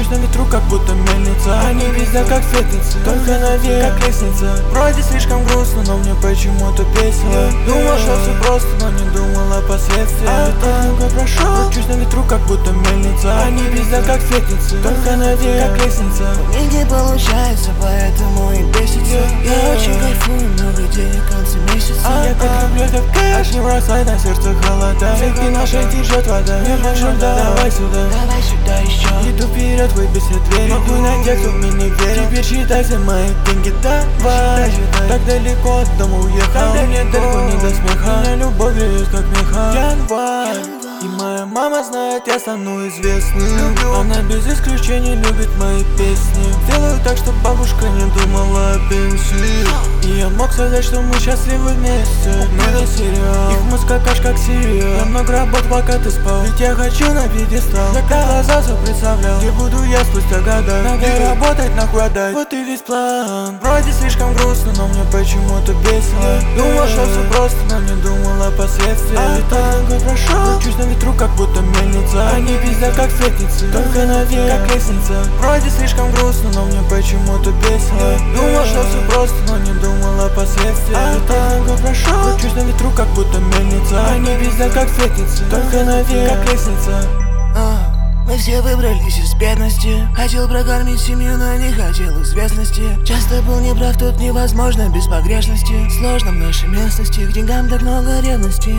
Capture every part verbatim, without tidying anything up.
на ветру, как будто мельница. Они пиздят, как светится, только наверх, как лестница. Вроде слишком грустно, но мне почему-то весело. Думал, что все просто, но не думал о последствиях. Танго прошел, кручусь на ветру, как будто мельница. Они пиздят, как светится, только наверх, как лестница. У них не получается, поэтому и бесится. Я очень кайфую, много денег в конце месяца. Я так люблю этот кэш, не бросай, на сердце холода. Цепи нашей течет вода, не больше, давай сюда. Давай сюда еще. Иду вперед, выбей все двери. Могу на тех, кто мне не верит. Теперь считай все мои деньги, давай. Так далеко от дома уехал, мне далеко не до смеха. Меня любовь греет, как меха. Январь. И моя мама знает, я стану известным. Она без исключения любит мои песни. Делаю так, чтобы бабушка не думала о пенсии. И я мог сказать, что мы счастливы вместе. Но не сериал, их мозг какаш как сериал. Я много работ, пока ты спал, ведь я хочу на пьедестал. Я как глаза все представлял, где буду я спустя года. Надо работать, нахуй отдать, вот и весь план. Вроде слишком грустно, но мне почему-то весело. Думал, что все просто, но не думал о последствиях. И танго прошел, кручусь на ветру, как будто мельница. Они пиздят, как светится, только наверх, как лестница. Вроде слишком грустно, но мне почему-то весело. Думал, что все просто, но не думал о последствиях. И танго прошел, кручусь на ветру, как будто мельница. Они пиздят, как светится, только наверх, как лестница. А, мы все выбрались из бедности. Хотел прокормить семью, но не хотел известности. Часто был неправ, тут невозможно без погрешности. Сложно в нашей местности, к деньгам так много ревности.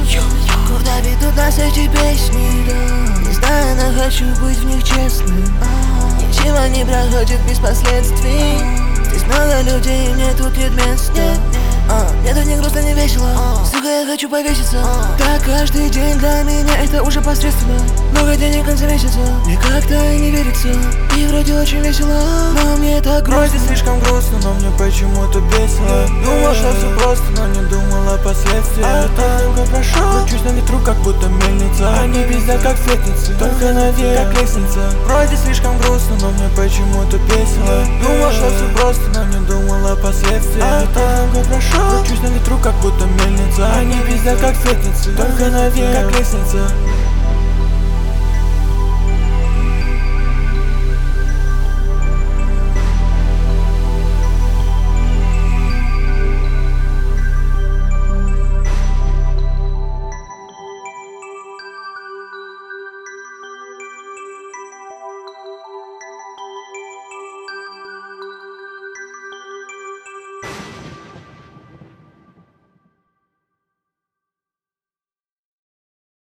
Куда ведут нас эти песни? Не знаю, но хочу быть в них честным. Ничего не проходит без последствий. Здесь много людей, мне тут нет места. А, мне тут не грустно, не весело. Сука, я хочу повеситься. Так каждый день для меня это уже посредственно. Много денег в конце месяца, мне как-то не верится. И вроде очень весело, но мне так грустно. Вроде слишком грустно, но мне почему-то весело. Думал, что все просто, но не думал о последствиях. Танго прошел, кручусь на ветру, как будто мельница. Они пиздят, как светится, только наверх, как лестница. Вроде слишком грустно, но мне почему-то весело. Думал, что все просто, но не думал о последствиях. Танго прошел, кручусь на ветру, как будто мельница. Они пиздят, как светится, только наверх, как лестница.